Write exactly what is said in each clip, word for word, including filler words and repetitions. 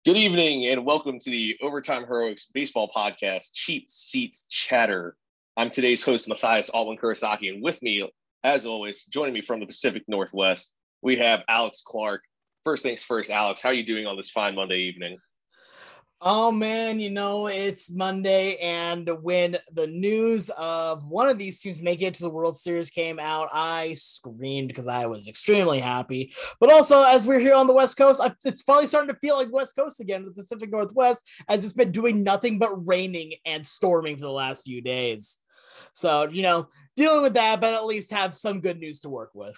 Good evening and welcome to the Overtime Heroics Baseball Podcast, Cheap Seats Chatter. I'm today's host, Matthias Altman Kurosaki, and with me, as always, joining me from the Pacific Northwest, we have Alex Clark. First things first, Alex, how are you doing on this fine Monday evening? Oh man, you know, it's Monday, and when the news of one of these teams making it to the World Series came out, I screamed because I was extremely happy. But also, as we're here on the West Coast, it's finally starting to feel like West Coast again, the Pacific Northwest, as it's been doing nothing but raining and storming for the last few days. So, you know, dealing with that, but at least have some good news to work with.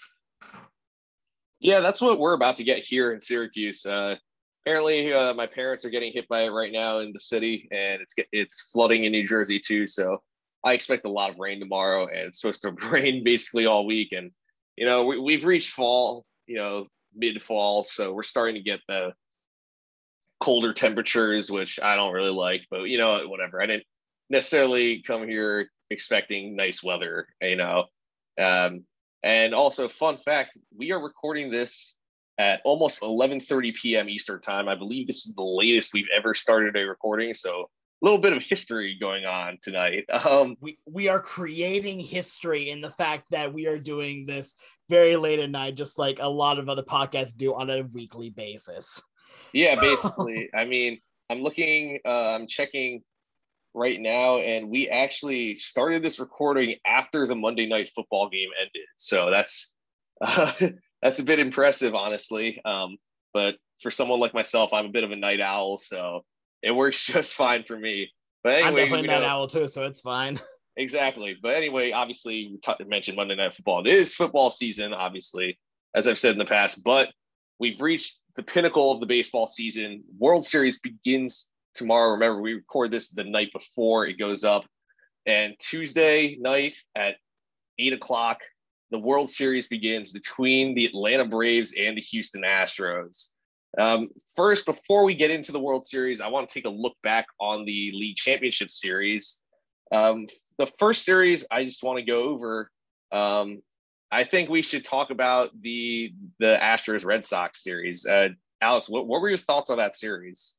Yeah, that's what we're about to get here in Syracuse. Uh, Apparently, uh, my parents are getting hit by it right now in the city, and it's it's flooding in New Jersey too. So I expect a lot of rain tomorrow, and it's supposed to rain basically all week. And you know, we, we've reached fall, you know, mid fall, so we're starting to get the colder temperatures, which I don't really like. But you know, whatever. I didn't necessarily come here expecting nice weather, you know. Um, and also, fun fact: we are recording this at almost eleven thirty p.m. Eastern time. I believe this is the latest we've ever started a recording, so a little bit of history going on tonight. Um, we we are creating history in the fact that we are doing this very late at night, just like a lot of other podcasts do on a weekly basis. Yeah, so. Basically. I mean, I'm looking, uh, I'm checking right now, and we actually started this recording after the Monday Night Football game ended. So that's uh, That's a bit impressive, honestly. Um, but for someone like myself, I'm a bit of a night owl, so it works just fine for me. But anyway, I'm definitely a night know, owl too, so it's fine. Exactly. But anyway, obviously, we t- mentioned Monday Night Football. It is football season, obviously, as I've said in the past. But we've reached the pinnacle of the baseball season. World Series begins tomorrow. Remember, we record this the night before it goes up. And Tuesday night at eight o'clock, the World Series begins between the Atlanta Braves and the Houston Astros. Um, first, before we get into the World Series, I want to take a look back on the League Championship Series. Um, the first series I just want to go over. Um, I think we should talk about the the Astros Red Sox series. Uh, Alex, what, what were your thoughts on that series?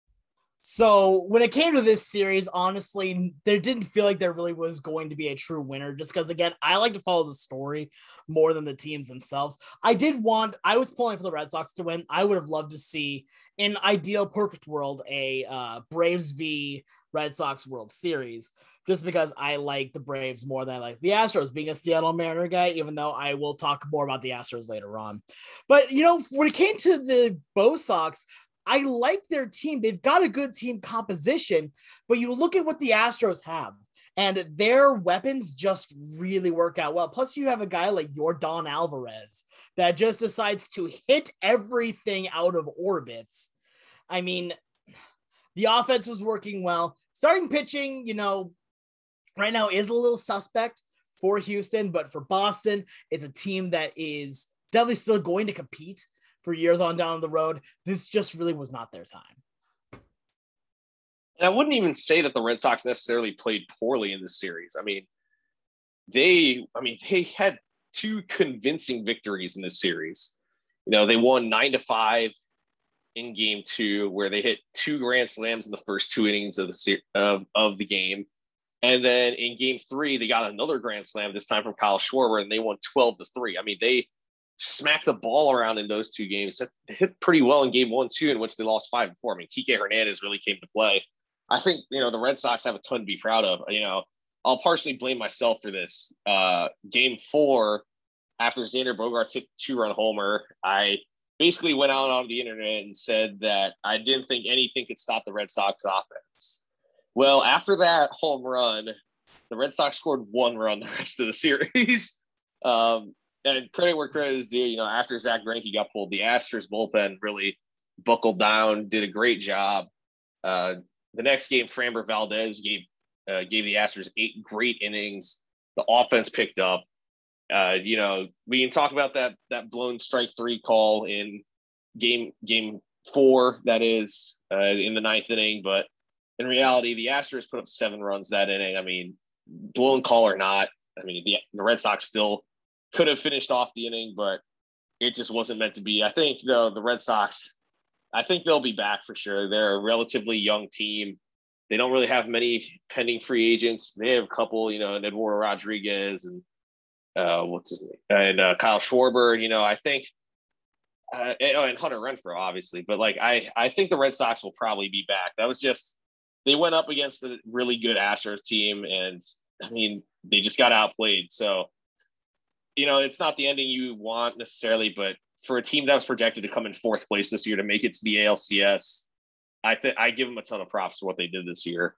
So when it came to this series, honestly, there didn't feel like there really was going to be a true winner, just because, again, I like to follow the story more than the teams themselves. I did want, I was pulling for the Red Sox to win. I would have loved to see, in ideal perfect world, a uh, Braves v Red Sox World Series, just because I like the Braves more than I like the Astros, being a Seattle Mariner guy, even though I will talk more about the Astros later on. But, you know, when it came to the Bo Sox, I like their team. They've got a good team composition, but you look at what the Astros have, and their weapons just really work out well. Plus, you have a guy like Yordan Alvarez that just decides to hit everything out of orbits. I mean, the offense was working well. Starting pitching, you know, right now is a little suspect for Houston, but for Boston, it's a team that is definitely still going to compete for years on down the road. This just really was not their time. And I wouldn't even say that the Red Sox necessarily played poorly in this series. I mean, they, I mean, they had two convincing victories in this series. You know, they won nine to five in game two, where they hit two grand slams in the first two innings of the of, of the game. And then in game three, they got another grand slam, this time from Kyle Schwarber, and they won twelve to three. I mean, they smacked the ball around in those two games. They hit pretty well in game one, two, in which they lost five and four. I mean, Kike Hernandez really came to play. I think, you know, the Red Sox have a ton to be proud of. You know, I'll partially blame myself for this. Uh, game four, after Xander Bogaerts hit the two-run homer, I basically went out on the internet and said that I didn't think anything could stop the Red Sox offense. Well, after that home run, the Red Sox scored one run the rest of the series. um, And credit where credit is due. You know, after Zach Greinke got pulled, the Astros bullpen really buckled down, did a great job. Uh, the next game, Framber Valdez gave uh, gave the Astros eight great innings. The offense picked up. Uh, you know, we can talk about that that blown strike three call in game game four. That is uh, in the ninth inning, but in reality, the Astros put up seven runs that inning. I mean, blown call or not, I mean, the, the Red Sox still could have finished off the inning, but it just wasn't meant to be. I think, though, the Red Sox I think they'll be back for sure. They're a relatively young team. They don't really have many pending free agents. They have a couple, you know, and Eduardo Rodriguez and uh, what's his name, and uh, Kyle Schwarber. You know, I think, uh, and, oh, and Hunter Renfroe, obviously. But like, I, I think the Red Sox will probably be back. That was just they went up against a really good Astros team, and I mean, they just got outplayed. So, you know, it's not the ending you want necessarily, but for a team that was projected to come in fourth place this year to make it to the A L C S, I think I give them a ton of props for what they did this year.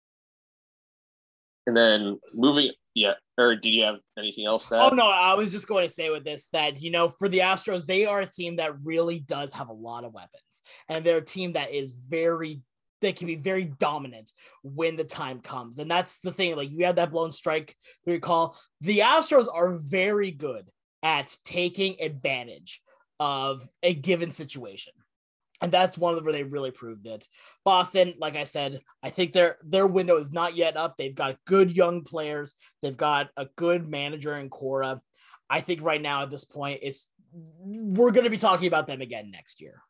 And then moving, yeah, or did you have anything else? That? Oh, no, I was just going to say with this that, you know, for the Astros, they are a team that really does have a lot of weapons. And they're a team that is very, they can be very dominant when the time comes. And that's the thing. Like, you had that blown strike to recall. The Astros are very good at taking advantage of a given situation. And that's one of where they really proved it. Boston, like I said, I think their their window is not yet up. They've got good young players. They've got a good manager in Cora. I think right now at this point, is we're going to be talking about them again next year.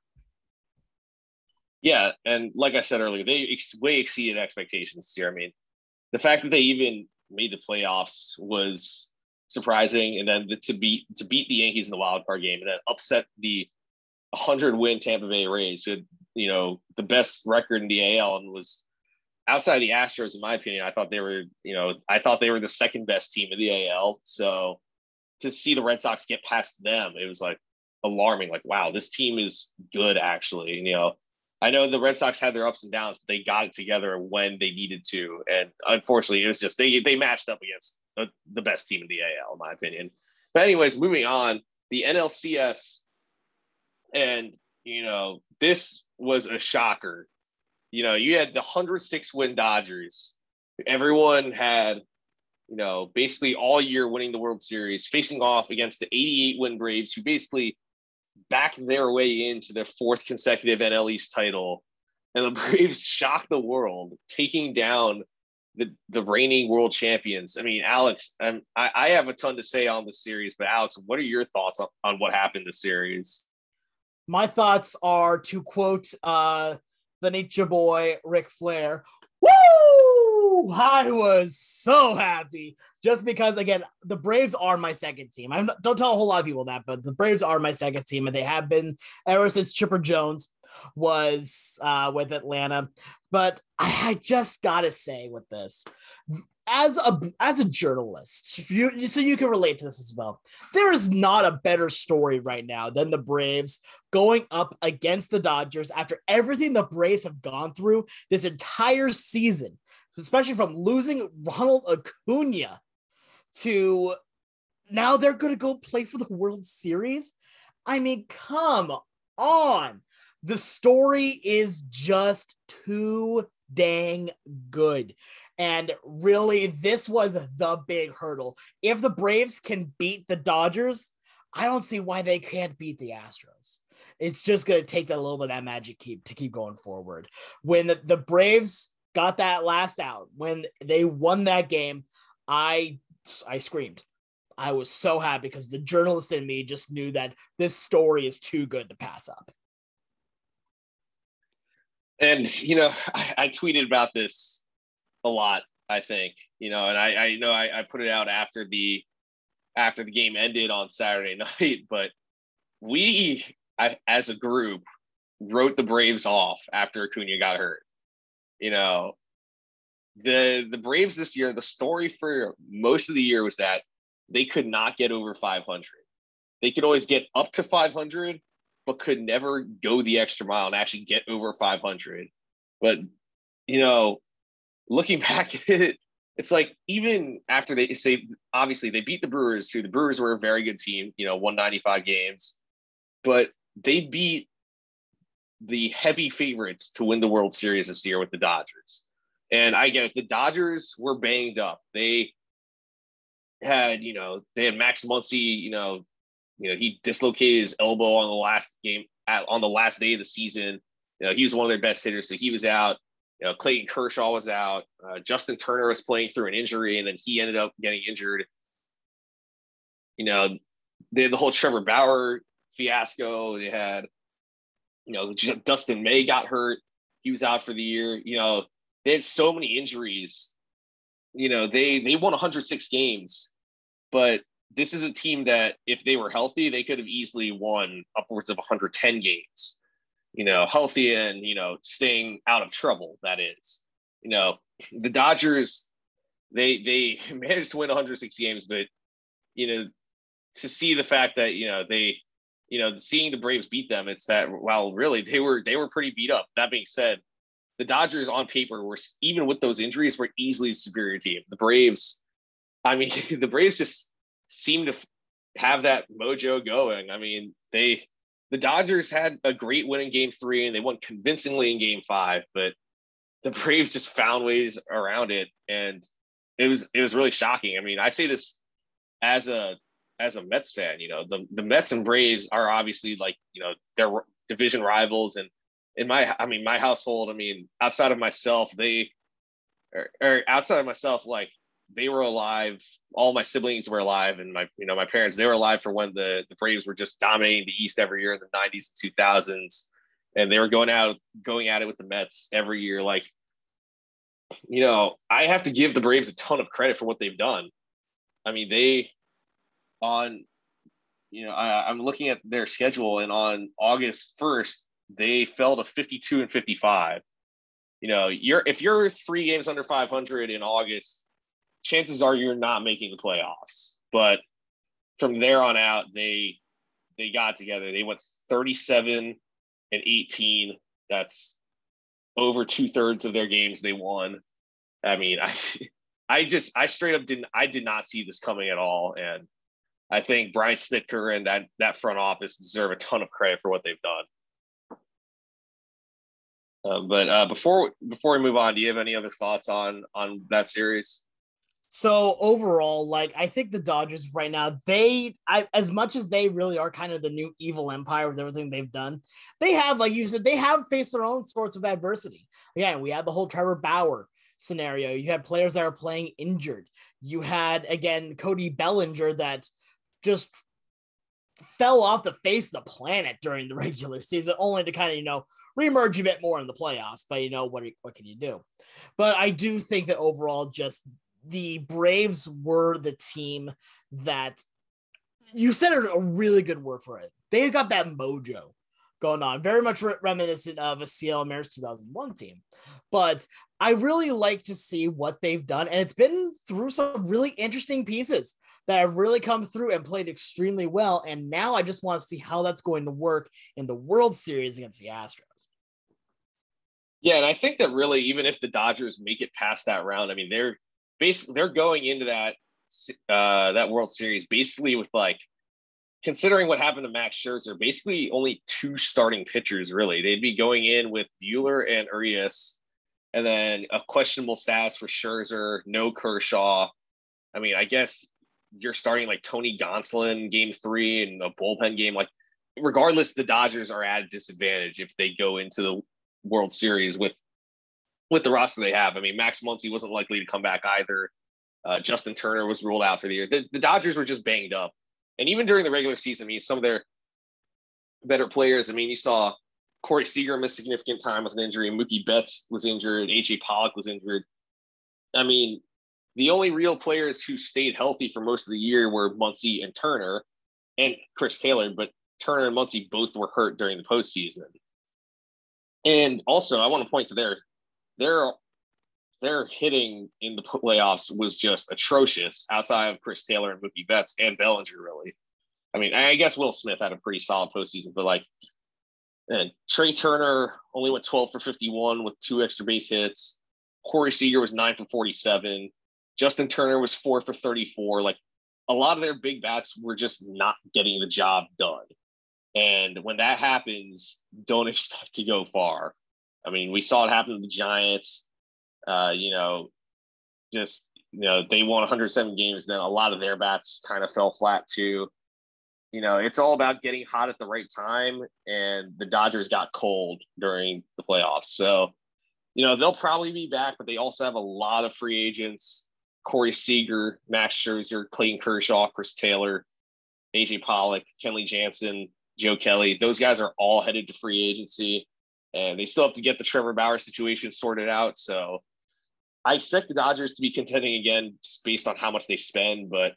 Yeah, and like I said earlier, they ex- way exceeded expectations this year. I mean, the fact that they even made the playoffs was surprising, and then to beat to beat the Yankees in the wild card game and then upset the one hundred win Tampa Bay Rays, who had, you know, the best record in the A L and was outside the Astros, in my opinion. I thought they were, you know, I thought they were the second best team in the A L. So to see the Red Sox get past them, it was like alarming. Like, wow, this team is good, actually. And, you know, I know the Red Sox had their ups and downs, but they got it together when they needed to. And unfortunately, it was just they they matched up against the, the best team in the A L, in my opinion. But anyways, moving on, the N L C S. And, you know, this was a shocker. You know, you had the one hundred six win Dodgers. Everyone had, you know, basically all year winning the World Series, facing off against the eighty-eight win Braves, who basically backed their way into their fourth consecutive N L East title. And the Braves shocked the world, taking down the, the reigning world champions. I mean, Alex, um, I, I have a ton to say on this series, but Alex, what are your thoughts on, on what happened this series? My thoughts are, to quote uh, the Nature Boy, Ric Flair, woo! I was so happy just because, again, the Braves are my second team. I don't tell a whole lot of people that, but the Braves are my second team, and they have been ever since Chipper Jones was uh, with Atlanta. But I, I just got to say with this, as a as a journalist, if you, so you can relate to this as well, there is not a better story right now than the Braves going up against the Dodgers after everything the Braves have gone through this entire season, especially from losing Ronald Acuna to now they're going to go play for the World Series. I mean, come on. The story is just too dang good. And really, this was the big hurdle. If the Braves can beat the Dodgers, I don't see why they can't beat the Astros. It's just going to take that little bit of that magic keep to keep going forward. When the, the Braves got that last out, when they won that game, I I screamed. I was so happy because the journalist in me just knew that this story is too good to pass up. And, you know, I, I tweeted about this a lot, I think, you know, and I, I know I, I put it out after the after the game ended on Saturday night, but we, I, as a group, wrote the Braves off after Acuna got hurt. You know, the the Braves this year, the story for most of the year was that they could not get over five hundred. They could always get up to five hundred, but could never go the extra mile and actually get over five hundred. But, you know, looking back at it, it's like even after they say, obviously they beat the Brewers, who the Brewers were a very good team, you know, won ninety-five games, but they beat the heavy favorites to win the World Series this year with the Dodgers. And I get it. The Dodgers were banged up. They had, you know, they had Max Muncy, you know, you know, he dislocated his elbow on the last game, at, on the last day of the season. You know, he was one of their best hitters, so he was out. You know, Clayton Kershaw was out. Uh, Justin Turner was playing through an injury, and then he ended up getting injured. You know, they had the whole Trevor Bauer fiasco. They had, You know, Dustin May got hurt. He was out for the year. You know, they had so many injuries. You know, they they won one hundred six games, but this is a team that if they were healthy, they could have easily won upwards of one hundred ten games. You know, healthy and, you know, staying out of trouble, that is. You know, the Dodgers, they they managed to win one hundred six games, but, you know, to see the fact that, you know, they, you know, seeing the Braves beat them, it's that, well, really, they were they were pretty beat up. That being said, the Dodgers on paper were, even with those injuries, were easily a superior team. The Braves, I mean, the Braves just seem to have that mojo going. I mean, they, the Dodgers had a great win in game three and they won convincingly in game five, but the Braves just found ways around it. And it was, it was really shocking. I mean, I say this as a, as a Mets fan, you know, the, the Mets and Braves are obviously like, you know, they're division rivals. And in my, I mean, my household, I mean, outside of myself, they, or, or outside of myself, like, they were alive. All my siblings were alive, and my, you know, my parents, they were alive for when the, the Braves were just dominating the East every year in the nineties and two thousands. And they were going out, going at it with the Mets every year. Like, you know, I have to give the Braves a ton of credit for what they've done. I mean, they on, you know, I, I'm looking at their schedule, and on August first, they fell to fifty-two and fifty-five. You know, you're, if you're three games under five hundred in August, chances are you're not making the playoffs. But from there on out, they they got together. They went thirty-seven and eighteen. That's over two thirds of their games they won. I mean, I I just I straight up didn't I did not see this coming at all. And I think Brian Snitker and that that front office deserve a ton of credit for what they've done. Um, but uh, before before we move on, do you have any other thoughts on on that series? So overall, like, I think the Dodgers right now, they, I, as much as they really are kind of the new evil empire with everything they've done, they have, like you said, they have faced their own sorts of adversity. Again, we had the whole Trevor Bauer scenario. You had players that are playing injured. You had, again, Cody Bellinger that just fell off the face of the planet during the regular season, only to kind of, you know, reemerge a bit more in the playoffs. But, you know, what, what can you do? But I do think that overall, just the Braves were the team that, you said a really good word for it. They've got that mojo going on, very much reminiscent of a Seattle Mariners two thousand one team. But I really like to see what they've done. And it's been through some really interesting pieces that have really come through and played extremely well. And now I just want to see how that's going to work in the World Series against the Astros. Yeah, and I think that really, even if the Dodgers make it past that round, I mean, they're basically they're going into that uh, that World Series basically with, like, considering what happened to Max Scherzer, basically only two starting pitchers. Really, they'd be going in with Buehler and Urias, and then a questionable status for Scherzer, no Kershaw. I mean, I guess you're starting like Tony Gonsolin game three and a bullpen game. Like, regardless, the Dodgers are at a disadvantage if they go into the World Series with with the roster they have. I mean, Max Muncy wasn't likely to come back either. Uh, Justin Turner was ruled out for the year. The, the Dodgers were just banged up. And even during the regular season, I mean, some of their better players, I mean, you saw Corey Seager miss significant time with an injury. Mookie Betts was injured. A J Pollock was injured. I mean, the only real players who stayed healthy for most of the year were Muncy and Turner and Chris Taylor, but Turner and Muncy both were hurt during the postseason. And also, I want to point to their their their hitting in the playoffs was just atrocious outside of Chris Taylor and Mookie Betts and Bellinger, really. I mean, I guess Will Smith had a pretty solid postseason, but, like, and Trey Turner only went twelve for fifty-one with two extra base hits. Corey Seager was nine for forty-seven. Justin Turner was four for thirty-four. Like, a lot of their big bats were just not getting the job done. And when that happens, don't expect to go far. I mean, we saw it happen to the Giants. Uh, you know, just, you know, they won one hundred seven games. Then a lot of their bats kind of fell flat too. You know, it's all about getting hot at the right time. And the Dodgers got cold during the playoffs. So, you know, they'll probably be back, but they also have a lot of free agents. Corey Seager, Max Scherzer, Clayton Kershaw, Chris Taylor, A J Pollock, Kenley Jansen, Joe Kelly. Those guys are all headed to free agency, and they still have to get the Trevor Bauer situation sorted out. So I expect the Dodgers to be contending again just based on how much they spend, but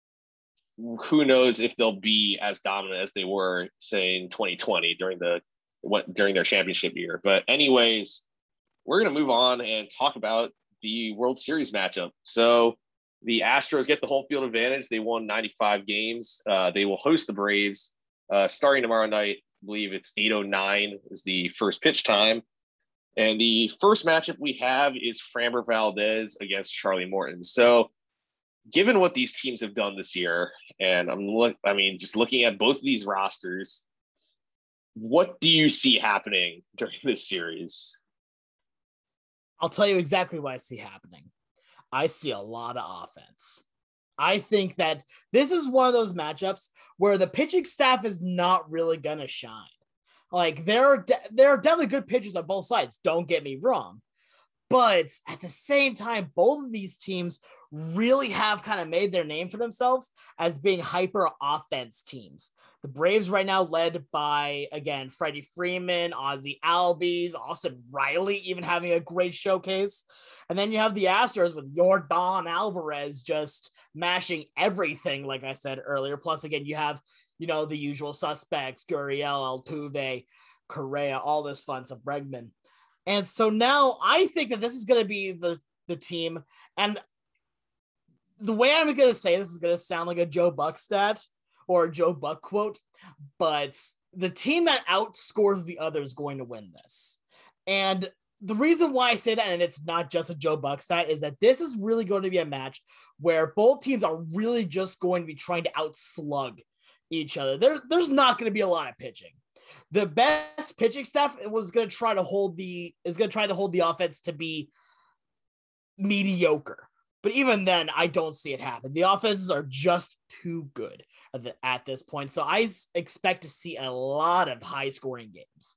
who knows if they'll be as dominant as they were, say, in twenty twenty during the what during their championship year. But anyways, we're going to move on and talk about the World Series matchup. So the Astros get the home field advantage. They won ninety-five games. Uh, they will host the Braves uh, starting tomorrow night. I believe it's eight oh nine is the first pitch time. And the first matchup we have is Framber Valdez against Charlie Morton. So given what these teams have done this year, and I'm look, I mean, just looking at both of these rosters, what do you see happening during this series? I'll tell you exactly what I see happening. I see a lot of offense. I think that this is one of those matchups where the pitching staff is not really going to shine. Like, there are, de- there are definitely good pitchers on both sides. Don't get me wrong. But at the same time, both of these teams really have kind of made their name for themselves as being hyper offense teams. The Braves right now led by, again, Freddie Freeman, Ozzie Albies, Austin Riley even having a great showcase. And then you have the Astros with Yordan Alvarez just mashing everything, like I said earlier. Plus, again, you have, you know, the usual suspects, Gurriel, Altuve, Correa, all this fun stuff, Bregman. And so now I think that this is going to be the, the team. And the way I'm going to say this is going to sound like a Joe Buck stat or a Joe Buck quote, but the team that outscores the other is going to win this. And the reason why I say that, and it's not just a Joe Buck stat, is that this is really going to be a match where both teams are really just going to be trying to outslug each other. There, there's not going to be a lot of pitching. The best pitching staff was going to try to hold the is going to try to hold the offense to be mediocre. But even then, I don't see it happen. The offenses are just too good at, the, at this point. So I expect to see a lot of high scoring games.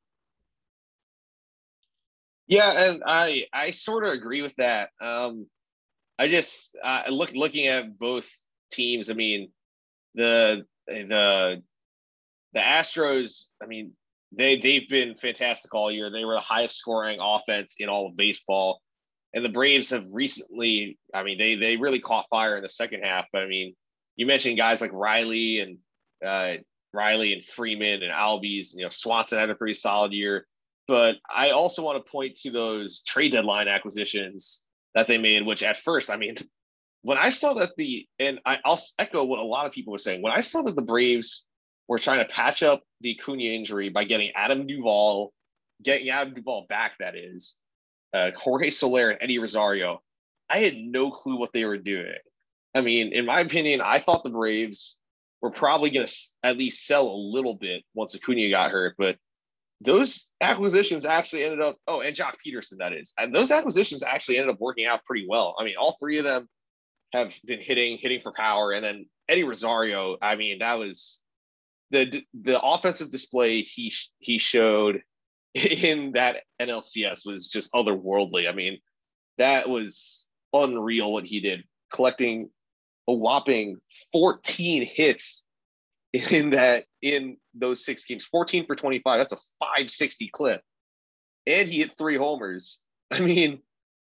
Yeah, and I I sort of agree with that. Um, I just uh, look looking at both teams. I mean, the the the Astros. I mean, they they've been fantastic all year. They were the highest scoring offense in all of baseball, and the Braves have recently. I mean, they they really caught fire in the second half. But I mean, you mentioned guys like Riley and uh, Riley and Freeman and Albies. You know, Swanson had a pretty solid year. But I also want to point to those trade deadline acquisitions that they made, which at first, I mean, when I saw that the, and I, I'll echo what a lot of people were saying, when I saw that the Braves were trying to patch up the Acuna injury by getting Adam Duvall, getting Adam Duvall back, that is, uh, Jorge Soler and Eddie Rosario, I had no clue what they were doing. I mean, in my opinion, I thought the Braves were probably going to at least sell a little bit once Acuna got hurt, but those acquisitions actually ended up, oh, and Jock Peterson, that is. And those acquisitions actually ended up working out pretty well. I mean, all three of them have been hitting, hitting for power. And then Eddie Rosario, I mean, that was the the offensive display he he showed in that N L C S was just otherworldly. I mean, that was unreal what he did, collecting a whopping fourteen hits in that in those six games, fourteen for twenty-five. That's a five sixty clip, and he hit three homers. I mean,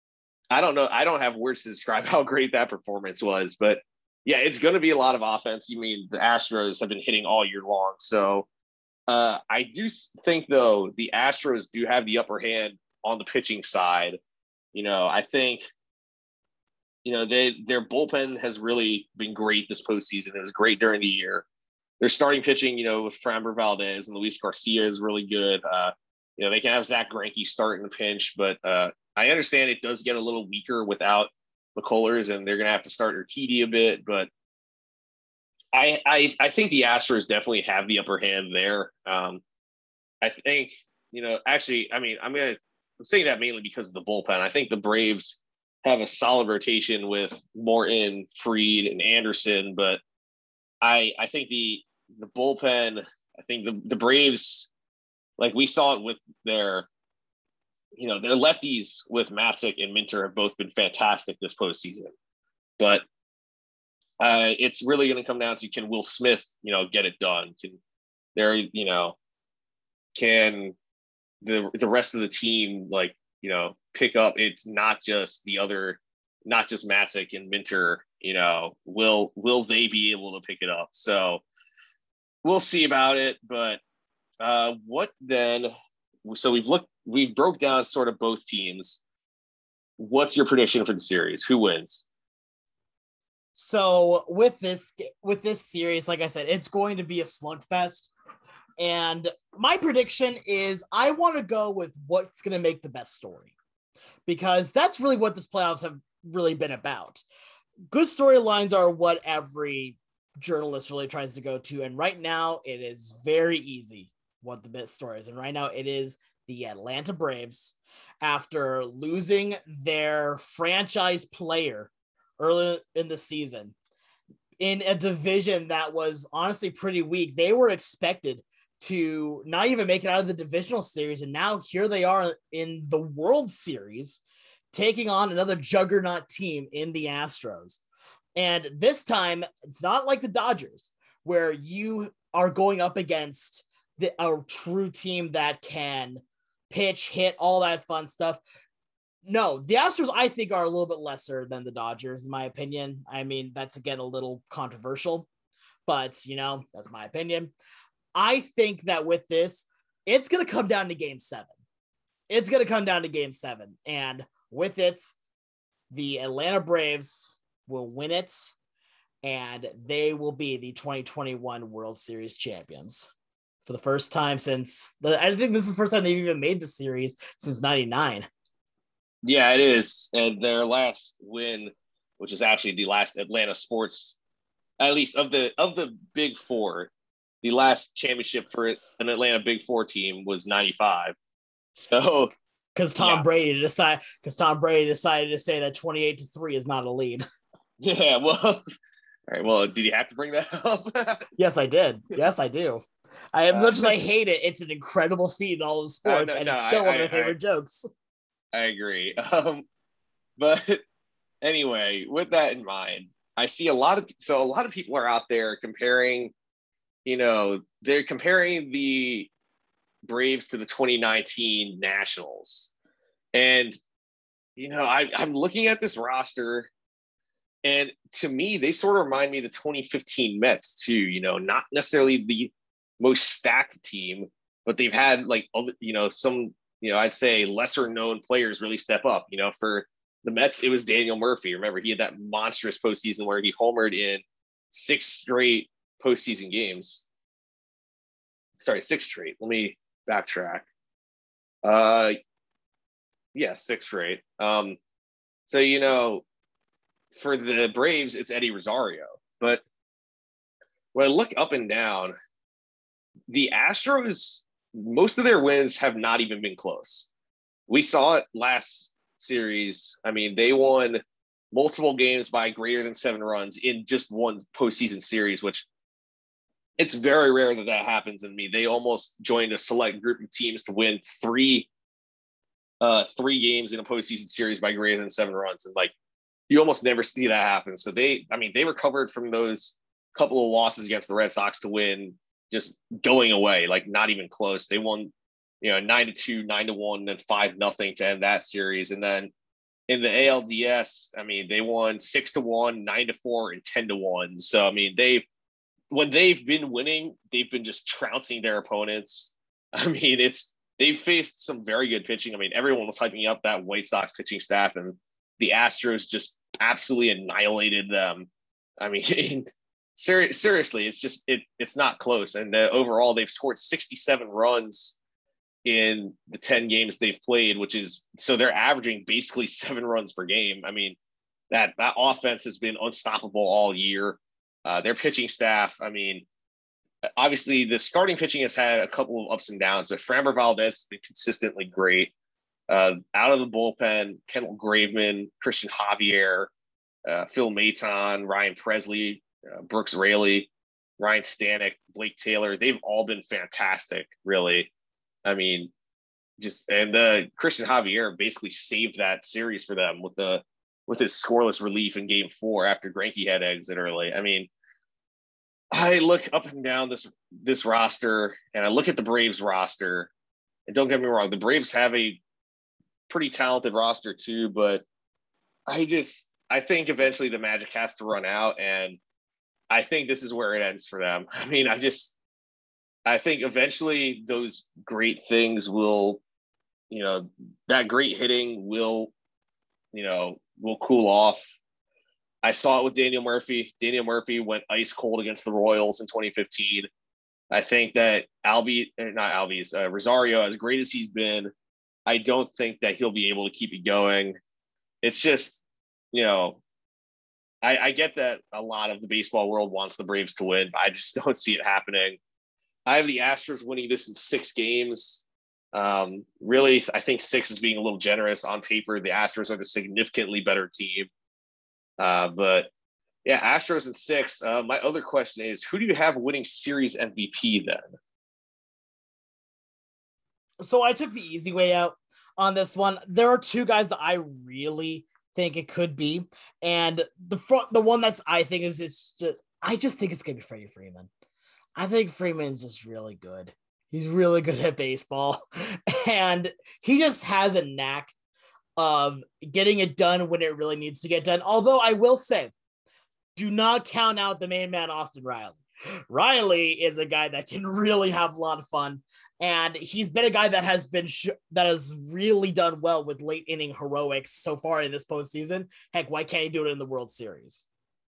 I don't know. I don't have words to describe how great that performance was, but yeah, it's going to be a lot of offense. You mean the Astros have been hitting all year long, so uh, I do think though the Astros do have the upper hand on the pitching side. You know, I think. You know, they their bullpen has really been great this postseason. It was great during the year. Their starting pitching, you know, with Framber Valdez and Luis Garcia is really good. Uh, you know, they can have Zach Greinke start in a pinch, but uh, I understand it does get a little weaker without McCullers, and they're going to have to start Urquidy a bit. But I, I, I think the Astros definitely have the upper hand there. Um, I think, you know, actually, I mean, I'm going to I'm saying that mainly because of the bullpen. I think the Braves have a solid rotation with Morton, Fried, and Anderson, but I, I think the the bullpen, I think the, the Braves, like we saw it with their, you know, their lefties with Matzek and Minter have both been fantastic this postseason. But uh, it's really going to come down to, can Will Smith, you know, get it done? Can They're, you know, can the the rest of the team, like, you know, pick up? It's not just the other, not just Masick and Minter, you know, will will they be able to pick it up? So we'll see about it. But uh, what then? So we've looked, we've broke down sort of both teams. What's your prediction for the series? Who wins? So with this with this series, like I said, it's going to be a slugfest. And my prediction is I want to go with what's going to make the best story, because that's really what this playoffs have really been about. Good storylines are what every journalist really tries to go to. And right now it is very easy what the best story is. And right now it is the Atlanta Braves, after losing their franchise player early in the season in a division that was honestly pretty weak. They were expected to not even make it out of the divisional series. And now here they are in the World Series, taking on another juggernaut team in the Astros. And this time, it's not like the Dodgers, where you are going up against the, a true team that can pitch, hit, all that fun stuff. No, the Astros, I think, are a little bit lesser than the Dodgers, in my opinion. I mean, that's, again, a little controversial, but, you know, that's my opinion. I think that with this, it's going to come down to game seven. It's going to come down to game seven. And with it, the Atlanta Braves will win it, and they will be the twenty twenty-one World Series champions for the first time since the, I think this is the first time they've even made the series since ninety-nine. Yeah, it is. And their last win, which is actually the last Atlanta sports, at least of the of the big four, the last championship for an Atlanta Big Four team was ninety-five. So, because Tom yeah. Brady decided, because Tom Brady decided to say that twenty-eight to three is not a lead. Yeah, well, all right. Well, did you have to bring that up? Yes, I did. Yes, I do. I, as much as I hate it, it's an incredible feat in all of sports, uh, no, and no, it's still I, one of my I, favorite I, jokes. I agree. Um, but anyway, with that in mind, I see a lot of so a lot of people are out there comparing. You know, they're comparing the Braves to the twenty nineteen Nationals, and you know, I, I'm looking at this roster. And to me, they sort of remind me of the twenty fifteen Mets too, you know, not necessarily the most stacked team, but they've had like, you know, some, you know, I'd say lesser known players really step up. You know, for the Mets, it was Daniel Murphy. Remember, he had that monstrous postseason where he homered in six straight postseason games. Sorry, six straight. Let me backtrack. Uh, yeah, six straight. Um, so, you know, for the Braves, it's Eddie Rosario. But when I look up and down, the Astros, most of their wins have not even been close. We saw it last series. I mean, they won multiple games by greater than seven runs in just one postseason series, which it's very rare that that happens in me. They almost joined a select group of teams to win three, uh, three games in a postseason series by greater than seven runs. And like, you almost never see that happen. So they, I mean, they recovered from those couple of losses against the Red Sox to win just going away, like not even close. They won, you know, nine to two, nine to one, then five nothing to end that series. And then in the A L D S, I mean, they won six to one, nine to four, and ten to one. So I mean, they've when they've been winning, they've been just trouncing their opponents. I mean, it's they've faced some very good pitching. I mean, everyone was hyping up that White Sox pitching staff, and the Astros just absolutely annihilated them. I mean, ser- seriously, it's just it it's not close. And uh, overall, they've scored sixty-seven runs in the ten games they've played, which is so they're averaging basically seven runs per game. I mean, that that offense has been unstoppable all year. Uh, their pitching staff, I mean, obviously the starting pitching has had a couple of ups and downs, but Framber Valdez has been consistently great. Uh, out of the bullpen, Kendall Graveman, Christian Javier, uh, Phil Maton, Ryan Presley, uh, Brooks Raley, Ryan Stanek, Blake Taylor, they've all been fantastic, really. I mean, just and uh, Christian Javier basically saved that series for them with the with his scoreless relief in Game Four after Greinke had exit early. I mean, I look up and down this this roster, and I look at the Braves roster, and don't get me wrong, the Braves have a pretty talented roster too, but I just I think eventually the magic has to run out, and I think this is where it ends for them. I mean, I just I think eventually those great things will, you know, that great hitting will, you know, will cool off. I saw it with Daniel Murphy. Daniel Murphy went ice cold against the Royals in twenty fifteen. I think that Albie, not Albies, uh, Rosario, as great as he's been, I don't think that he'll be able to keep it going. It's just, you know, I, I get that a lot of the baseball world wants the Braves to win, but I just don't see it happening. I have the Astros winning this in six games. Um, really, I think six is being a little generous. On paper, the Astros are the significantly better team. Uh, but yeah, Astros in six. Uh, my other question is, who do you have winning series M V P then? So I took the easy way out on this one. There are two guys that I really think it could be, and the front, the one that's I think is it's just I just think it's gonna be Freddie Freeman. I think Freeman's just really good. He's really good at baseball, and he just has a knack of getting it done when it really needs to get done. Although I will say, do not count out the main man, Austin Riley. Riley is a guy that can really have a lot of fun, and he's been a guy that has been sh- that has really done well with late inning heroics so far in this postseason. Heck, why can't he do it in the World Series?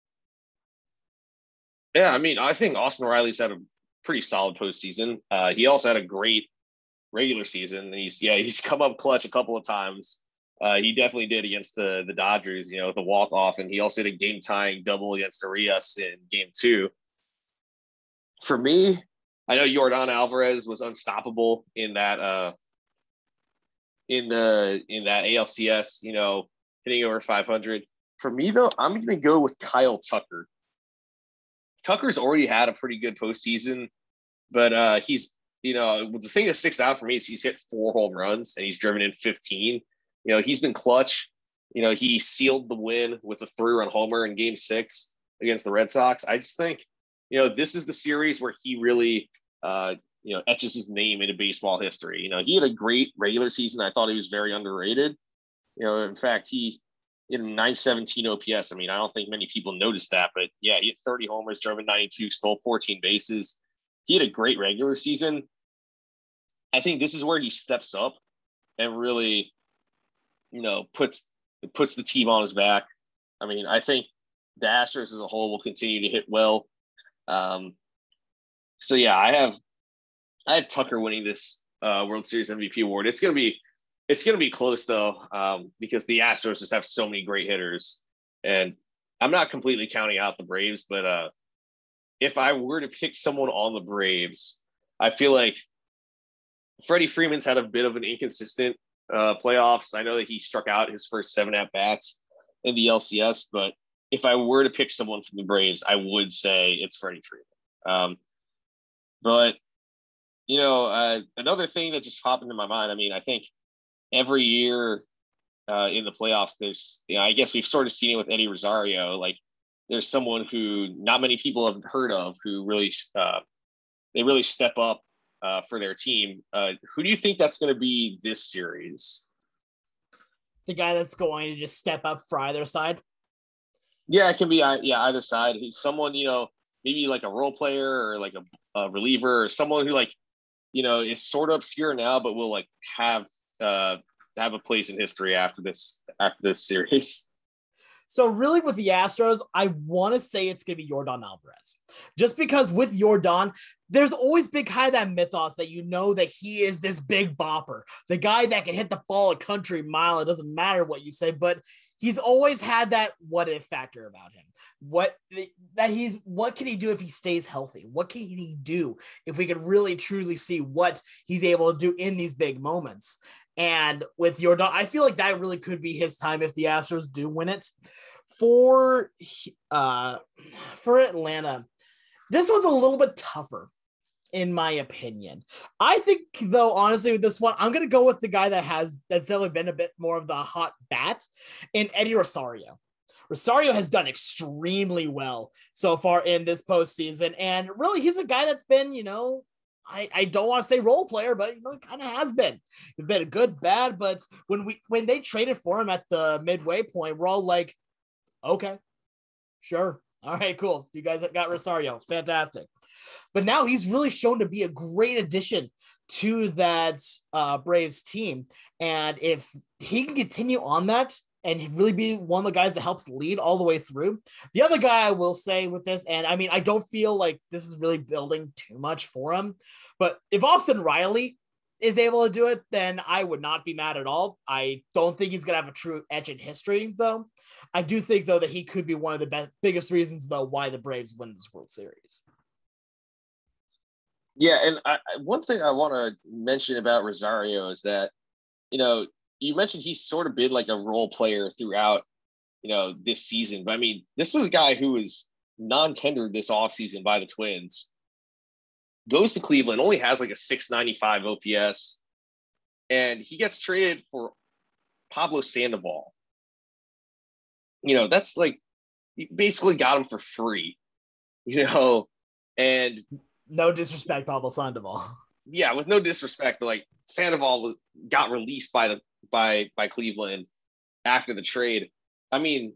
Yeah, I mean, I think Austin Riley's had a pretty solid postseason. Uh, he also had a great regular season. And he's yeah, he's come up clutch a couple of times. Uh, he definitely did against the the Dodgers, you know, the walk off, and he also did a game tying double against Arias in game two. For me, I know Yordan Alvarez was unstoppable in that uh, in the in that A L C S, you know, hitting over five hundred. For me though, I'm going to go with Kyle Tucker. Tucker's already had a pretty good postseason, but uh, he's you know the thing that sticks out for me is he's hit four home runs and he's driven in fifteen. You know, he's been clutch. You know, he sealed the win with a three-run homer in game six against the Red Sox. I just think, you know, this is the series where he really, uh, you know, etches his name into baseball history. You know, he had a great regular season. I thought he was very underrated. You know, in fact, he in nine seventeen O P S. I mean, I don't think many people noticed that, but yeah, he had thirty homers, drove in ninety-two, stole fourteen bases. He had a great regular season. I think this is where he steps up and really, you know, puts puts the team on his back. I mean, I think the Astros as a whole will continue to hit well. Um, so yeah, I have I have Tucker winning this uh, World Series M V P award. It's gonna be it's gonna be close though, um, because the Astros just have so many great hitters, and I'm not completely counting out the Braves, but uh, if I were to pick someone on the Braves, I feel like Freddie Freeman's had a bit of an inconsistent uh, playoffs. I know that he struck out his first seven at bats in the L C S, but if I were to pick someone from the Braves, I would say it's Freddie Freeman. Um, but you know, uh, another thing that just popped into my mind. I mean, I think every year uh, in the playoffs, there's, you know, I guess we've sort of seen it with Eddie Rosario. Like, there's someone who not many people have heard of who really uh, they really step up uh, for their team. Uh, who do you think that's going to be this series? The guy that's going to just step up for either side. Yeah, it can be uh, yeah either side. He's someone, you know, maybe like a role player or like a, a reliever or someone who, like, you know, is sort of obscure now, but will like have uh, have a place in history after this after this series. So really with the Astros, I want to say it's going to be Yordan Alvarez. Just because with Yordan, there's always been kind of that mythos that you know that he is this big bopper, the guy that can hit the ball a country mile. It doesn't matter what you say, but he's always had that what if factor about him. What that he's what can he do if he stays healthy? What can he do if we could really truly see what he's able to do in these big moments? And with Yordan, I feel like that really could be his time if the Astros do win it. For uh, for Atlanta, this was a little bit tougher, in my opinion. I think, though, honestly, with this one, I'm going to go with the guy that has that's definitely been a bit more of the hot bat in Eddie Rosario. Rosario has done extremely well so far in this postseason. And really, he's a guy that's been, you know, I, I don't want to say role player, but you know, it kind of has been. It's been a good, bad, but when we when they traded for him at the midway point, we're all like, okay, sure. All right, cool. You guys got Rosario. Fantastic. But now he's really shown to be a great addition to that uh, Braves team. And if he can continue on that and really be one of the guys that helps lead all the way through. The other guy I will say with this, and I mean, I don't feel like this is really building too much for him, but if Austin Riley is able to do it, then I would not be mad at all. I don't think he's going to have a true etch in history, though. I do think, though, that he could be one of the best, biggest reasons, though, why the Braves win this World Series. Yeah, and I, one thing I want to mention about Rosario is that, you know, you mentioned he's sort of been like a role player throughout, you know, this season. But I mean, this was a guy who was non-tendered this offseason by the Twins, goes to Cleveland, only has like a six ninety-five O P S, and he gets traded for Pablo Sandoval. You know, that's like, you basically got him for free, you know, and no disrespect, Pablo Sandoval. Yeah, with no disrespect, but like Sandoval was got released by the by by Cleveland after the trade. I mean,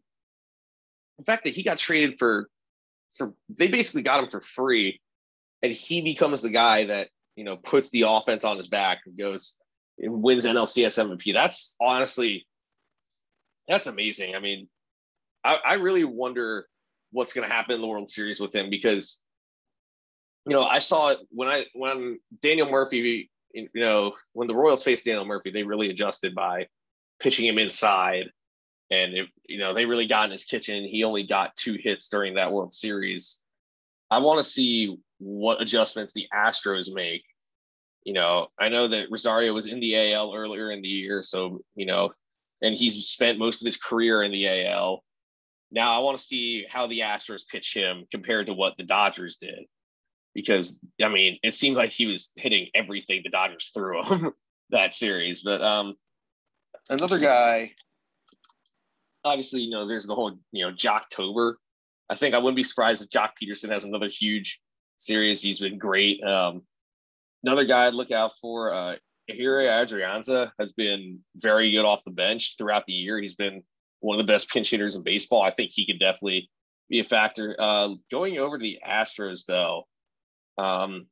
the fact that he got traded for for they basically got him for free, and he becomes the guy that, you know, puts the offense on his back and goes and wins N L C S M V P. That's honestly, that's amazing. I mean, I, I really wonder what's going to happen in the World Series with him, because, you know, I saw it when I when Daniel Murphy, you know, when the Royals faced Daniel Murphy, they really adjusted by pitching him inside, and it, you know, they really got in his kitchen. He only got two hits during that World Series. I want to see what adjustments the Astros make. You know, I know that Rosario was in the A L earlier in the year, so, you know, and he's spent most of his career in the A L. Now I want to see how the Astros pitch him compared to what the Dodgers did. Because, I mean, it seemed like he was hitting everything the Dodgers threw him that series. But um, another guy, obviously, you know, there's the whole, you know, Jocktober. I think I wouldn't be surprised if Jock Peterson has another huge series. He's been great. Um, another guy I'd look out for, uh, Ehire Adrianza has been very good off the bench throughout the year. He's been one of the best pinch hitters in baseball. I think he could definitely be a factor. Uh, going over to the Astros, though, Um,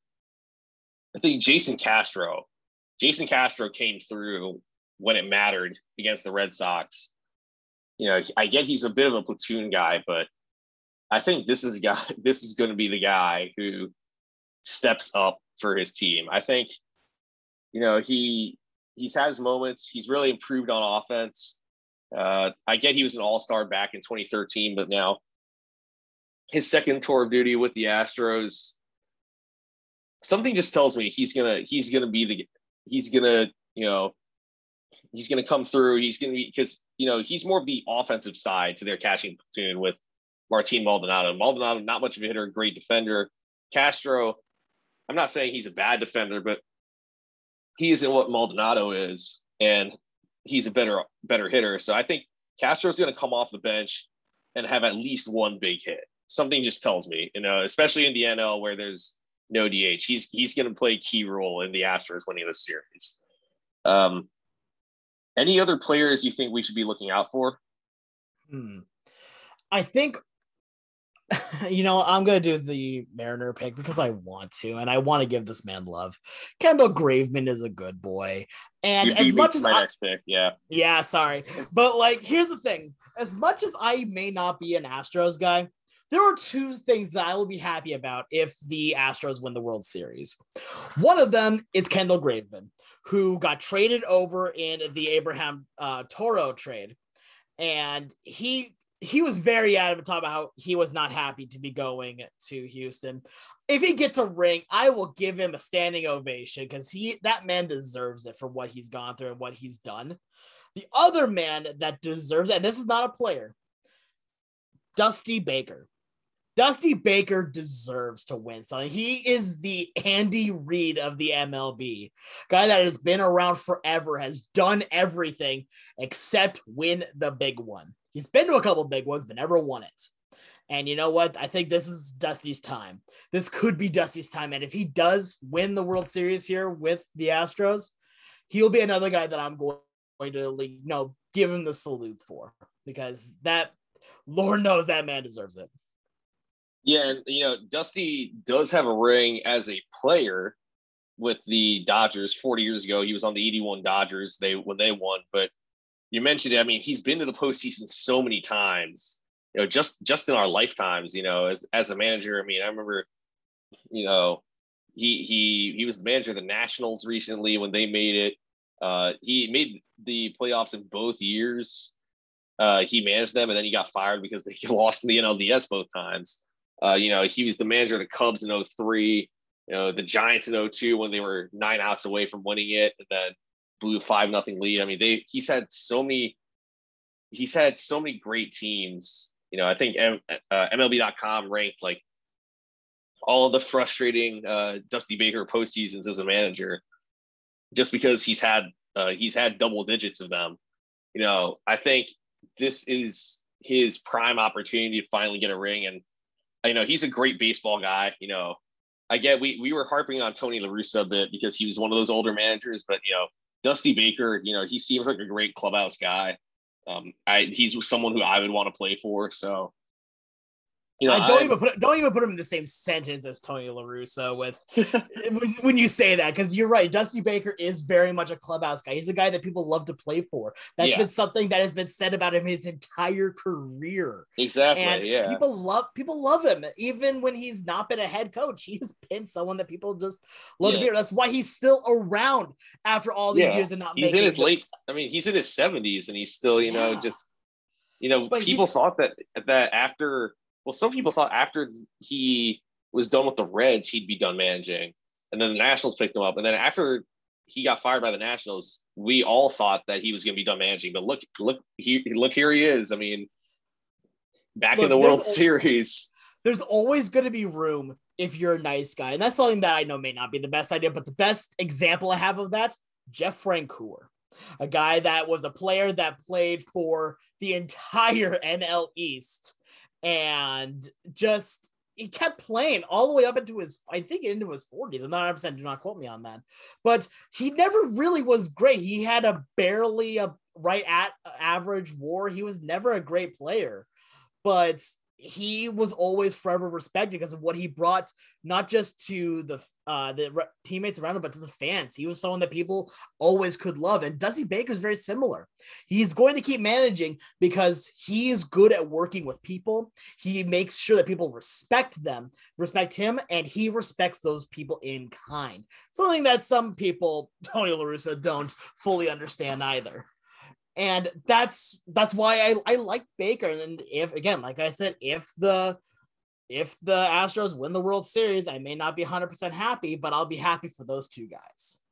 I think Jason Castro, Jason Castro came through when it mattered against the Red Sox. You know, I get he's a bit of a platoon guy, but I think this is a guy, this is going to be the guy who steps up for his team. I think, you know, he, he's had his moments. He's really improved on offense. Uh, I get he was an all-star back in twenty thirteen, but now his second tour of duty with the Astros, something just tells me he's gonna he's gonna be the he's gonna you know he's gonna come through. He's gonna be, because, you know, he's more of the offensive side to their catching platoon with Martin Maldonado. Maldonado, not much of a hitter, great defender. Castro, I'm not saying he's a bad defender, but he isn't what Maldonado is, and he's a better better hitter. So I think Castro's gonna come off the bench and have at least one big hit. Something just tells me, you know, especially in the N L where there's no D H. He's he's going to play a key role in the Astros winning this series. Um, any other players you think we should be looking out for? Hmm. I think, you know, I'm going to do the Mariner pick because I want to, and I want to give this man love. Kendall Graveman is a good boy. And You as beat me much to as my I, next pick, yeah. yeah, sorry. But like, here's the thing. As much as I may not be an Astros guy, there are two things that I will be happy about if the Astros win the World Series. One of them is Kendall Graveman, who got traded over in the Abraham uh, Toro trade. And he he was very adamant about how he was not happy to be going to Houston. If he gets a ring, I will give him a standing ovation because he that man deserves it for what he's gone through and what he's done. The other man that deserves it, and this is not a player, Dusty Baker. Dusty Baker deserves to win something. He is the Andy Reid of the M L B. Guy that has been around forever, has done everything except win the big one. He's been to a couple big ones, but never won it. And you know what? I think this is Dusty's time. This could be Dusty's time. And if he does win the World Series here with the Astros, he'll be another guy that I'm going to, you know, give him the salute for, because that, Lord knows that man deserves it. Yeah, and you know, Dusty does have a ring as a player with the Dodgers forty years ago. He was on the eighty-one Dodgers they when they won. But you mentioned it. I mean, he's been to the postseason so many times. You know, just just in our lifetimes. You know, as as a manager. I mean, I remember, you know, he he he was the manager of the Nationals recently when they made it. Uh, he made the playoffs in both years. Uh, he managed them, and then he got fired because they lost in the N L D S both times. Uh, you know, he was the manager of the Cubs in oh three, you know, the Giants in oh two when they were nine outs away from winning it, and then blew a five nothing lead. I mean, they he's had so many he's had so many great teams. You know, I think M, uh, M L B dot com ranked like all of the frustrating uh, Dusty Baker postseasons as a manager, just because he's had uh, he's had double digits of them. You know, I think this is his prime opportunity to finally get a ring. And, you know, he's a great baseball guy. You know, I get we we were harping on Tony La Russa a bit because he was one of those older managers, but, you know, Dusty Baker, you know, he seems like a great clubhouse guy. Um, I he's someone who I would want to play for. So, you know, I don't I'm, even put don't even put him in the same sentence as Tony La Russa with when you say that, because you're right. Dusty Baker is very much a clubhouse guy. He's a guy that people love to play for. That's yeah. been something that has been said about him his entire career. Exactly. And yeah. people love people love him even when he's not been a head coach. He's been someone that people just love yeah. to be. That's why he's still around after all these yeah. years and not. He's making in his the- late. I mean, he's in his seventies, and he's still, you yeah. know, just you know, But people thought that that after. Well, some people thought after he was done with the Reds, he'd be done managing. And then the Nationals picked him up. And then after he got fired by the Nationals, we all thought that he was going to be done managing. But look, look, he, look, here he is. I mean, back look, in the World Series. There's always going to be room if you're a nice guy. And that's something that I know may not be the best idea. But the best example I have of that, Jeff Francoeur, a guy that was a player that played for the entire N L East. And just he kept playing all the way up into his, I think, into his forties. I'm not one hundred percent, do not quote me on that. But he never really was great. He had a barely a right at average WAR. He was never a great player, but he was always forever respected because of what he brought, not just to the uh, the re- teammates around him, but to the fans. He was someone that people always could love. And Dusty Baker is very similar. He's going to keep managing because he is good at working with people. He makes sure that people respect them, respect him, and he respects those people in kind. Something that some people, Tony La Russa, don't fully understand either. And that's that's why I, I like Baker. And if again, like I said, if the if the Astros win the World Series, I may not be one hundred percent happy, but I'll be happy for those two guys.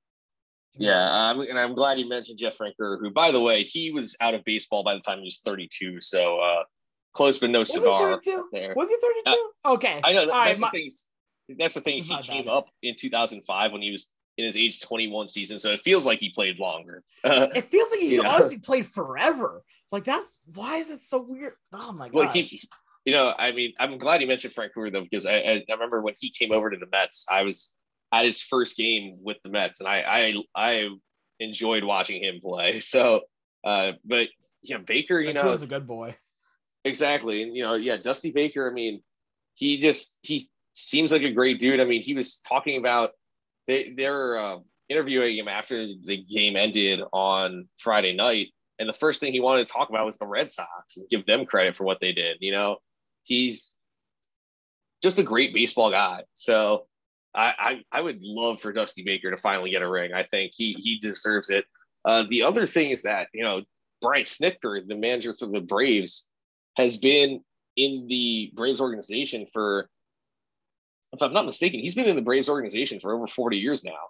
Yeah, um, and I'm glad you mentioned Jeff Francoeur, who, by the way, he was out of baseball by the time he was thirty-two. So uh, close, but no cigar. Was he thirty-two? There. Was he thirty-two? Uh, okay. I know that, that's, right, the my, thing, that's the thing. He came bad. up in two thousand five when he was in his age twenty-one season, so it feels like he played longer. Uh, it feels like he you know? honestly played forever. Like, that's why is it so weird? Oh my god. Well, he, you know, I mean, I'm glad you mentioned Francoeur though, because I, I, I remember when he came over to the Mets, I was at his first game with the Mets, and I I, I enjoyed watching him play. So, uh, but yeah, Baker, you Francoeur know, was a good boy. Exactly, and you know, yeah, Dusty Baker. I mean, he just he seems like a great dude. I mean, he was talking about. They they were uh, interviewing him after the game ended on Friday night, and the first thing he wanted to talk about was the Red Sox and give them credit for what they did. You know, he's just a great baseball guy. So I I, I would love for Dusty Baker to finally get a ring. I think he he deserves it. Uh, the other thing is that, you know, Brian Snitker, the manager for the Braves, has been in the Braves organization for, if I'm not mistaken, he's been in the Braves organization for over forty years now.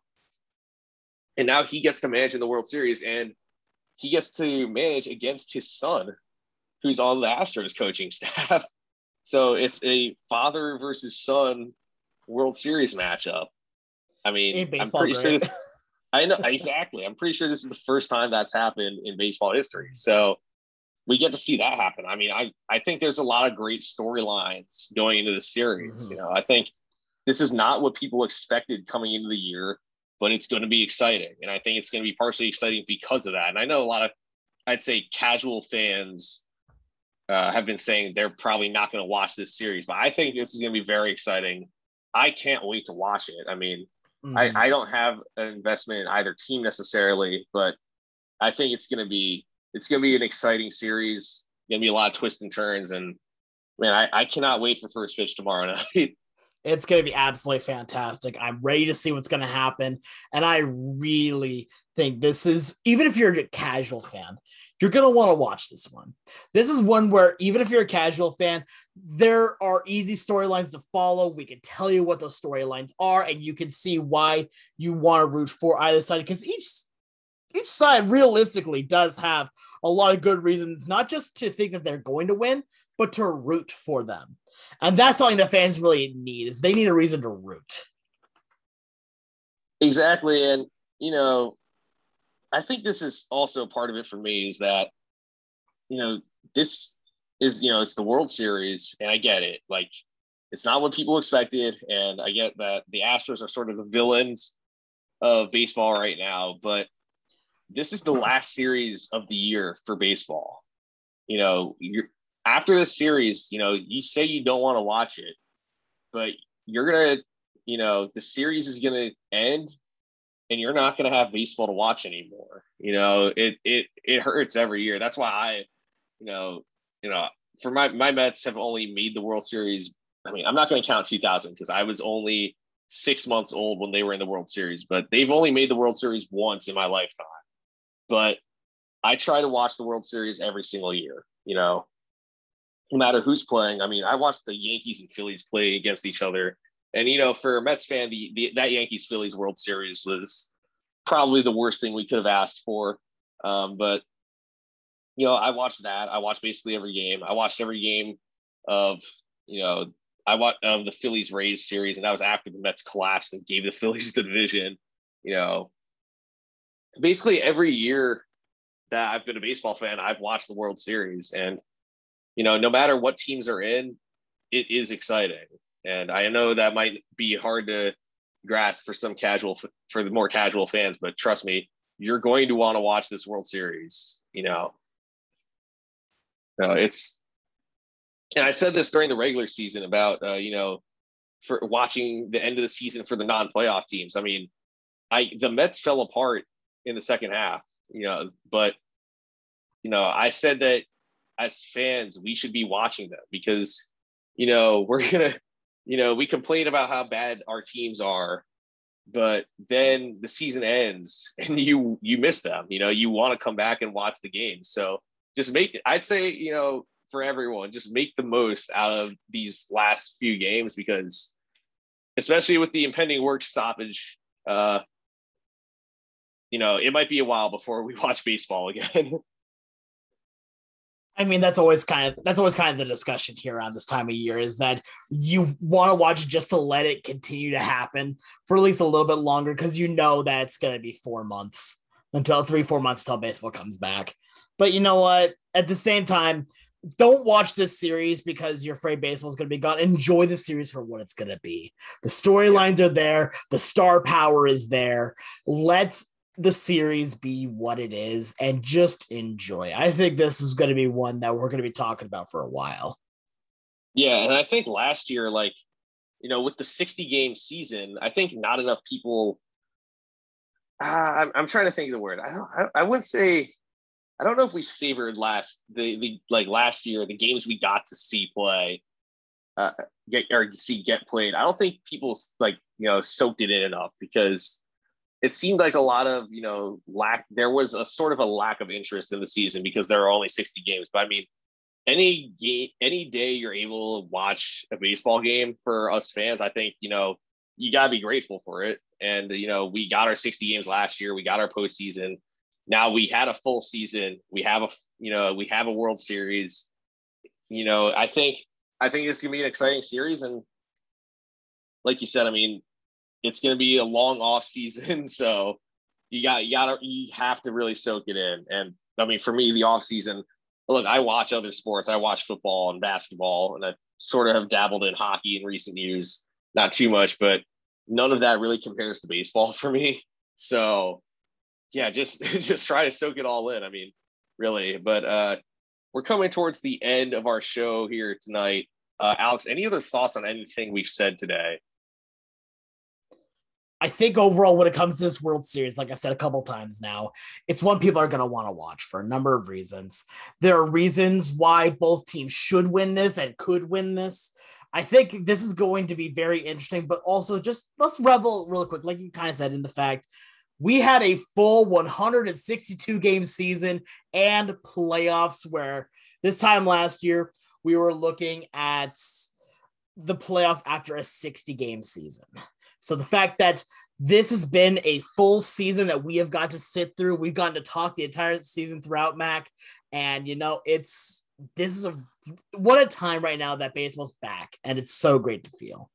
And now he gets to manage in the World Series, and he gets to manage against his son, who's on the Astros coaching staff. So it's a father versus son World Series matchup. I mean, I'm pretty great. sure this, I know, exactly. I'm pretty sure this is the first time that's happened in baseball history. So, we get to see that happen. I mean, I, I think there's a lot of great storylines going into the series. Mm-hmm. You know, I think this is not what people expected coming into the year, but it's going to be exciting. And I think it's going to be partially exciting because of that. And I know a lot of, I'd say, casual fans uh, have been saying they're probably not going to watch this series, but I think this is going to be very exciting. I can't wait to watch it. I mean, mm-hmm. I, I don't have an investment in either team necessarily, but I think it's going to be, it's going to be an exciting series. Going to be a lot of twists and turns. And man, I, I cannot wait for first pitch tomorrow night. It's going to be absolutely fantastic. I'm ready to see what's going to happen. And I really think this is, even if you're a casual fan, you're going to want to watch this one. This is one where even if you're a casual fan, there are easy storylines to follow. We can tell you what those storylines are, and you can see why you want to root for either side, because each each side realistically does have a lot of good reasons, not just to think that they're going to win, but to root for them. And that's something that fans really need, is they need a reason to root. Exactly. And, you know, I think this is also part of it for me is that, you know, this is, you know, it's the World Series, and I get it. Like, it's not what people expected. And I get that the Astros are sort of the villains of baseball right now, but this is the last series of the year for baseball. You know, you're after this series, you know, you say you don't want to watch it, but you're going to, you know, the series is going to end and you're not going to have baseball to watch anymore. You know, it, it, it hurts every year. That's why I, you know, you know, for my, my Mets have only made the World Series. I mean, I'm not going to count two thousand because I was only six months old when they were in the World Series, but they've only made the World Series once in my lifetime. But I try to watch the World Series every single year, you know, no matter who's playing. I mean, I watched the Yankees and Phillies play against each other. And, you know, for a Mets fan, the, the that Yankees-Phillies World Series was probably the worst thing we could have asked for. Um, but, you know, I watched that. I watched basically every game. I watched every game of, you know, I watched of the Phillies-Rays series, and that was after the Mets collapsed and gave the Phillies the division. You know, basically every year that I've been a baseball fan, I've watched the World Series. And, you know, no matter what teams are in, it is exciting. And I know that might be hard to grasp for some casual, for the more casual fans, but trust me, you're going to want to watch this World Series. You know, no, it's, and I said this during the regular season about, uh, you know, for watching the end of the season for the non-playoff teams. I mean, I, the Mets fell apart in the second half, you know, but, you know, I said that as fans, we should be watching them because, you know, we're going to, you know, we complain about how bad our teams are, but then the season ends and you, you miss them, you know, you want to come back and watch the game. So just make it, I'd say, you know, for everyone, just make the most out of these last few games, because especially with the impending work stoppage, uh, you know, it might be a while before we watch baseball again. I mean, that's always kind of that's always kind of the discussion here around this time of year, is that you want to watch it just to let it continue to happen for at least a little bit longer, because you know that it's going to be four months until three, four months until baseball comes back. But you know what? At the same time, don't watch this series because you're afraid baseball is going to be gone. Enjoy the series for what it's going to be. The storylines are there. The star power is there. Let's the series be what it is and just enjoy. I think this is going to be one that we're going to be talking about for a while. Yeah. And I think last year, like, you know, with the sixty game season, I think not enough people, uh, I'm, I'm trying to think of the word. I don't, I, I wouldn't say, I don't know if we savored last the, the like last year, the games we got to see play, uh, get or see get played. I don't think people like, you know, soaked it in enough, because it seemed like a lot of, you know, lack, there was a sort of a lack of interest in the season because there are only sixty games. But I mean, any game, any day you're able to watch a baseball game for us fans, I think, you know, you got to be grateful for it. And, you know, we got our sixty games last year. We got our postseason. Now we had a full season. We have a, you know, we have a World Series. You know, I think, I think it's going to be an exciting series. And like you said, I mean, it's going to be a long off season. So you got, you got to, you have to really soak it in. And I mean, for me, the off season, look, I watch other sports. I watch football and basketball, and I sort of have dabbled in hockey in recent years. Not too much, but none of that really compares to baseball for me. So yeah, just just try to soak it all in. I mean, really. But uh, we're coming towards the end of our show here tonight. Uh, Alex, any other thoughts on anything we've said today? I think overall, when it comes to this World Series, like I've said a couple times now, it's one people are going to want to watch for a number of reasons. There are reasons why both teams should win this and could win this. I think this is going to be very interesting, but also just let's revel real quick, like you kind of said, in the fact we had a full one hundred sixty-two game season and playoffs, where this time last year we were looking at the playoffs after a sixty game season. So the fact that this has been a full season that we have got to sit through, we've gotten to talk the entire season throughout, Mac, and you know, it's this is a what a time right now that baseball's back, and it's so great to feel.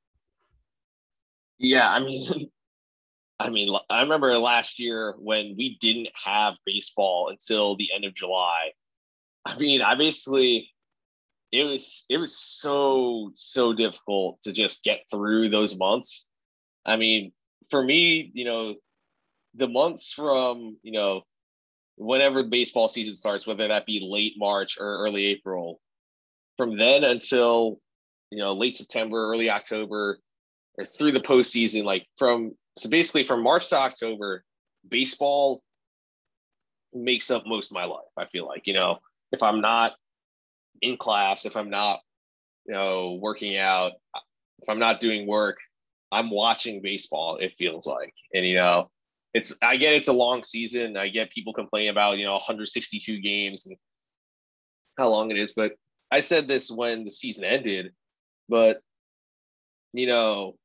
Yeah, I mean, I mean, I remember last year when we didn't have baseball until the end of July. I mean, I basically it was it was so so difficult to just get through those months. I mean, for me, you know, the months from, you know, whenever the baseball season starts, whether that be late March or early April, from then until, you know, late September, early October, or through the postseason, like from, so basically from March to October, baseball makes up most of my life. I feel like, you know, if I'm not in class, if I'm not, you know, working out, if I'm not doing work, I'm watching baseball, it feels like. And, you know, it's, I get it's a long season. I get people complaining about, you know, one hundred sixty-two games and how long it is. But I said this when the season ended, but, you know,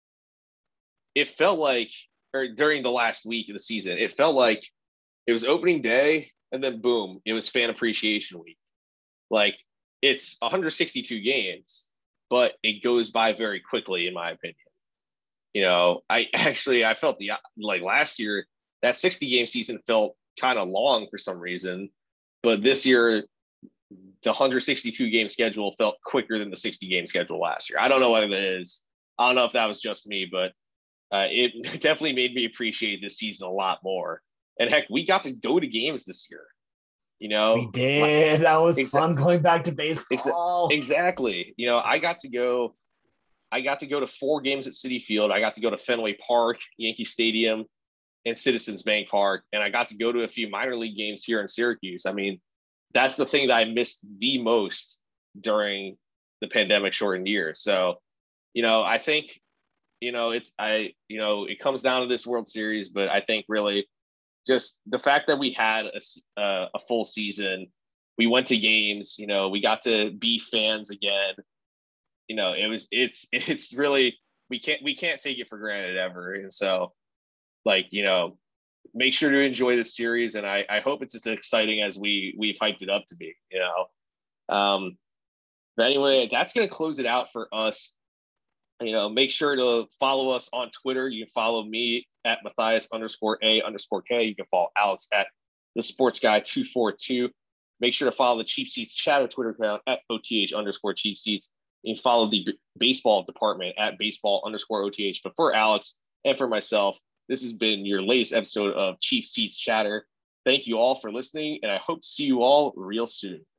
it felt like, or during the last week of the season, it felt like it was opening day and then boom, it was fan appreciation week. Like it's one hundred sixty-two games, but it goes by very quickly, in my opinion. You know, I actually, I felt the, like last year, that sixty game season felt kind of long for some reason, but this year, the one hundred sixty-two game schedule felt quicker than the sixty game schedule last year. I don't know what it is. I don't know if that was just me, but uh, it definitely made me appreciate this season a lot more. And heck, we got to go to games this year. You know, we did. That was exa- fun going back to baseball. Exa- exactly. You know, I got to go. I got to go to four games at Citi Field. I got to go to Fenway Park, Yankee Stadium, and Citizens Bank Park. And I got to go to a few minor league games here in Syracuse. I mean, that's the thing that I missed the most during the pandemic shortened year. So, you know, I think, you know, it's, I, you know, it comes down to this World Series, but I think really just the fact that we had a, uh, a full season, we went to games, you know, we got to be fans again. You know, it was, it's, it's really, we can't, we can't take it for granted ever. And so like, you know, make sure to enjoy the series. And I, I hope it's as exciting as we, we've hyped it up to be, you know? Um, but anyway, that's going to close it out for us. You know, make sure to follow us on Twitter. You can follow me at Matthias underscore A underscore K. You can follow Alex at the sports guy two forty-two. Make sure to follow the Cheap Seats Shadow Twitter account at O T H underscore Cheap Seats. And follow the b- baseball department at baseball underscore O T H. But for Alex and for myself, this has been your latest episode of Cheap Seats Chatter. Thank you all for listening, and I hope to see you all real soon.